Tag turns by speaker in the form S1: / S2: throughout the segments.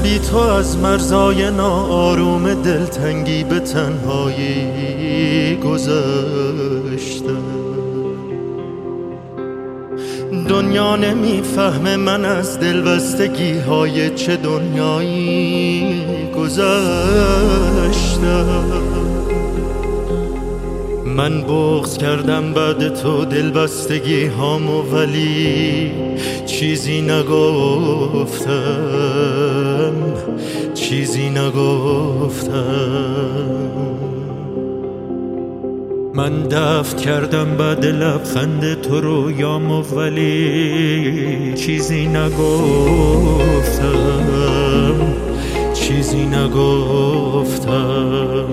S1: بی تو از مرزای ناآروم دلتنگی به تنهایی گذشتم. دنیا نمیفهمه من از دلبستگی های چه دنیایی گذشتم. من بغض کردم بعد تو دلبستگی هامو، ولی چیزی نگفتم، چیزی نگفتم. من دفن کردم بعد لبخند تو رویامو، ولی چیزی نگفتم، چیزی نگفتم.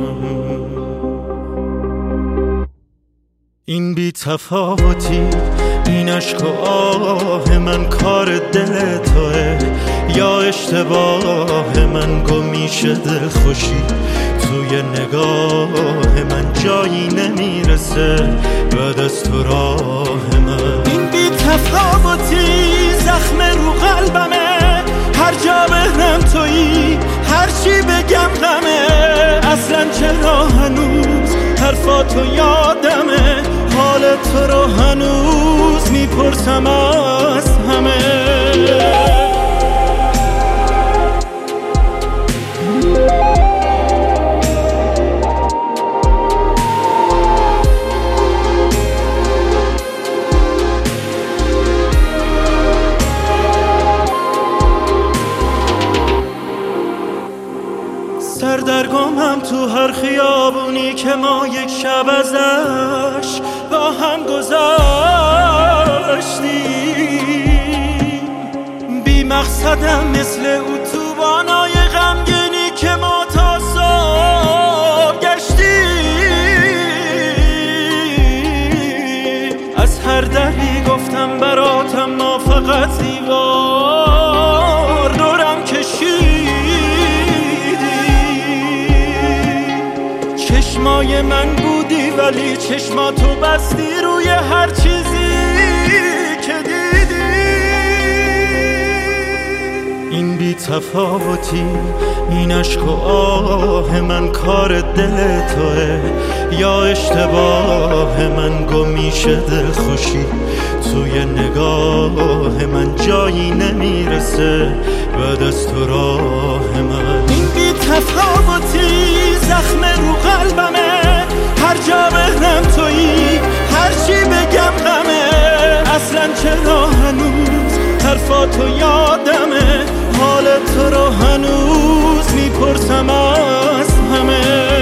S1: این بی تفاوتی، این عشق و آه من کار دل توه یا اشتباه من؟ گمیشه دل خوشی توی نگاه من، جایی نمیرسه بعد از تو راه من. این بی تفاوتی زخم رو قلبمه، هر جا بهرم تویی، هر چی بگم غمه. اصلا چرا هنوز حرفاتو یادمه، حال تو رو هنوز میپرسم از همه. سردرگمم تو هر خیابونی که ما یک شب ازش با هم گذاشتیم. بی مقصدم مثل اتوبانای غمگینی که ما تا صبح گشتیم. از هر دری گفتم براتم، ما فقط دیوار دورم کشید. چشمای من بودی ولی چشماتو بستی روی هر چیزی که دیدی. این بی تفاوتی، این عشق و آه من کار دل توه یا اشتباه من؟ گمیشه دل خوشی توی نگاه من، جایی نمیرسه بعد از تو راه من. این بی تفاوتی زخم رو قلبمه، هر جا بهرم تویی، هر چی بگم غمه. اصلا چرا هنوز حرفاتو یادمه، حال تو رو هنوز میپرسم از همه.